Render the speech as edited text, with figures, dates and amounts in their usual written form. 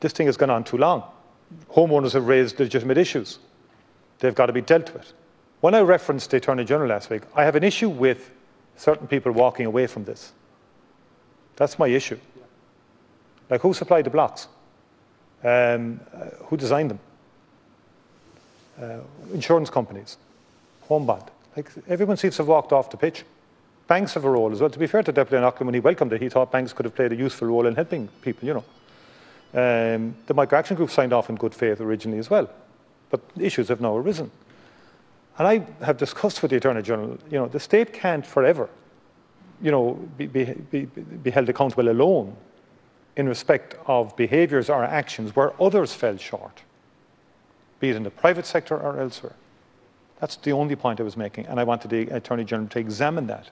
This thing has gone on too long. Homeowners have raised legitimate issues. They've got to be dealt with. When I referenced the Attorney General last week, I have an issue with certain people walking away from this. That's my issue. Like, who supplied the blocks? Who designed them? Insurance companies, home bond. Like, everyone seems to have walked off the pitch. Banks have a role as well. To be fair to Deputy O'Loughlin, when he welcomed it, he thought banks could have played a useful role in helping people, you know. The Micro Action Group signed off in good faith originally as well, but issues have now arisen. And I have discussed with the Attorney General, you know, the state can't forever, you know, be held accountable alone in respect of behaviours or actions where others fell short, be it in the private sector or elsewhere. That's the only point I was making, and I wanted the Attorney General to examine that